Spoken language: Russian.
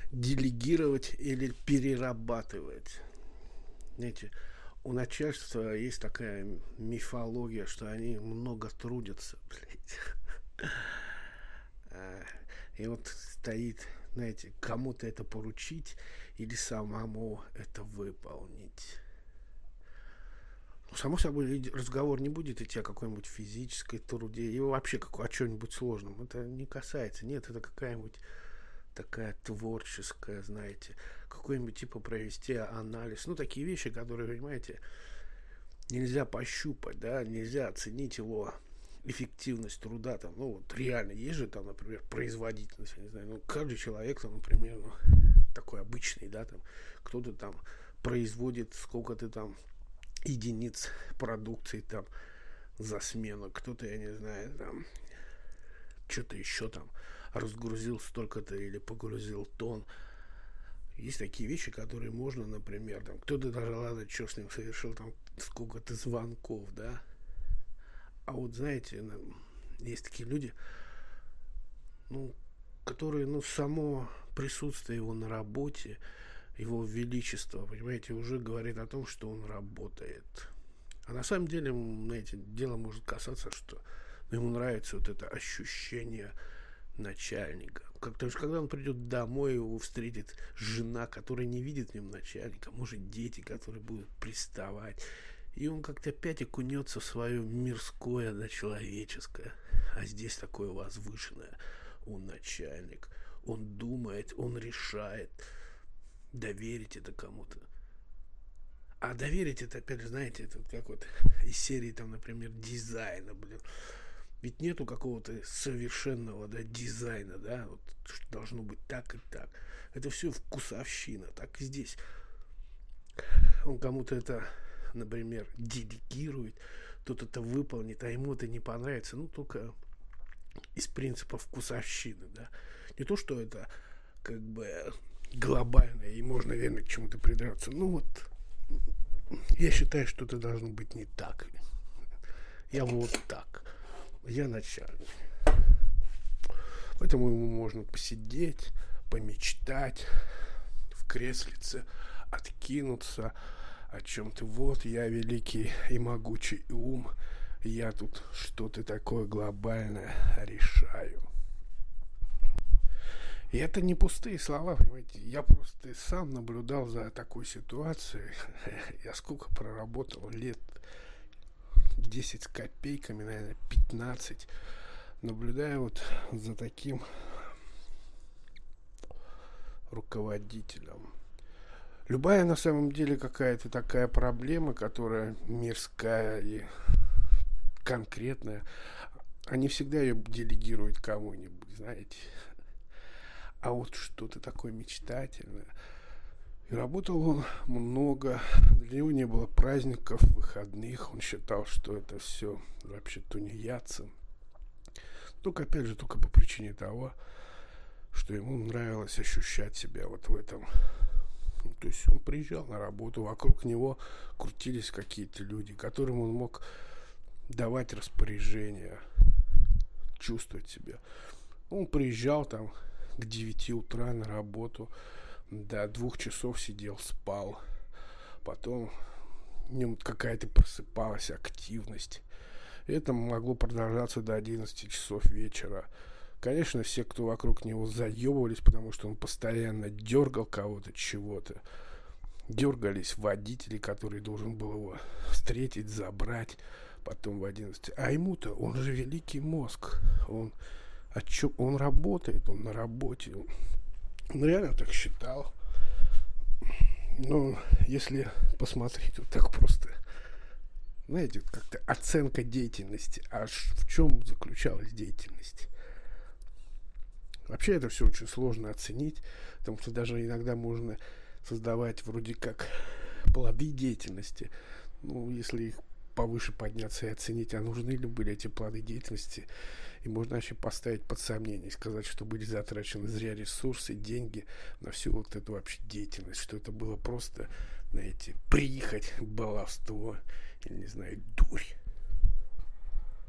делегировать или перерабатывать. Знаете, у начальства есть такая мифология, что они много трудятся, блядь. А, И вот стоит, знаете, кому-то это поручить или самому это выполнить. Ну, само собой, разговор не будет идти о какой-нибудь физической труде и вообще о чем-нибудь сложном. Это не касается. Нет, это какая-нибудь такая творческая, знаете, какой-нибудь типа провести анализ. Ну, такие вещи, которые, понимаете, нельзя пощупать, да, нельзя оценить его эффективность труда, там, ну, вот реально, есть же там, например, производительность, я не знаю, ну, каждый человек, там, например, ну, такой обычный, да, там, кто-то там производит сколько-то там единиц продукции там за смену, кто-то, я не знаю, там, что-то еще там разгрузил столько-то или погрузил тонн. Есть такие вещи, которые можно, например, там, кто-то даже, ладно, что с ним совершил там сколько-то звонков, да. А вот, знаете, есть такие люди, ну, которые, ну, само присутствие его на работе, его величество, понимаете, уже говорит о том, что он работает. А на самом деле, знаете, дело может касаться, что ему нравится вот это ощущение начальника. То есть, когда он придет домой, его встретит жена, которая не видит в нем начальника, может, дети, которые будут приставать. И он как-то опять окунется в свое мирское, да, человеческое. А здесь такое возвышенное. Он начальник. Он думает, он решает. Доверить это кому-то. А доверить это, опять же, знаете, это как вот из серии, там, например, дизайна, блин. Ведь нету какого-то совершенного, да, дизайна, да, вот, что должно быть так и так. Это все вкусовщина. Так и здесь. Он кому-то это, например, делегирует, тот это выполнит, а ему это не понравится. Ну, только из принципа вкусовщины, да. Не то, что это как бы глобально и можно, наверное, к чему-то придраться. Ну, вот я считаю, что это должно быть не так. Я вот так. Я начальник. Поэтому ему можно посидеть, помечтать в креслице, откинуться о чем-то. Вот я великий и могучий ум. Я тут что-то такое глобальное решаю. И это не пустые слова, понимаете. Я просто сам наблюдал за такой ситуацией. Я сколько проработал лет? 10 с копейками, наверное, 15. Наблюдая вот за таким руководителем. Любая на самом деле какая-то такая проблема, которая мирская и конкретная, они всегда ее делегируют кому-нибудь, знаете. А вот что-то такое мечтательное. И работал он много. Для него не было праздников, выходных. Он считал, что это все вообще тунеядцы. Только, опять же, только по причине того, что ему нравилось ощущать себя вот в этом. Ну, то есть он приезжал на работу, вокруг него крутились какие-то люди, которым он мог давать распоряжения, чувствовать себя. Он приезжал там к 9 утра на работу, до 2 часов сидел, спал. Потом в нем какая-то просыпалась активность. Это могло продолжаться до 11 часов вечера. Конечно, все, кто вокруг него, заебывались, потому что он постоянно дергал кого-то, чего-то. Дергались водители, который должен был его встретить, забрать потом в 11. А ему-то, он же великий мозг. Он работает, он на работе. Он реально так считал. Но если посмотреть вот так просто, знаете, как-то оценка деятельности. Аж в чем заключалась деятельность? Вообще это все очень сложно оценить, потому что даже иногда можно создавать вроде как плоды деятельности. Ну, если их повыше подняться и оценить, а нужны ли были эти плоды деятельности, и можно вообще поставить под сомнение, сказать, что были затрачены зря ресурсы, деньги на всю вот эту вообще деятельность, что это было просто, знаете, прихоть, баловство, или, не знаю, дурь.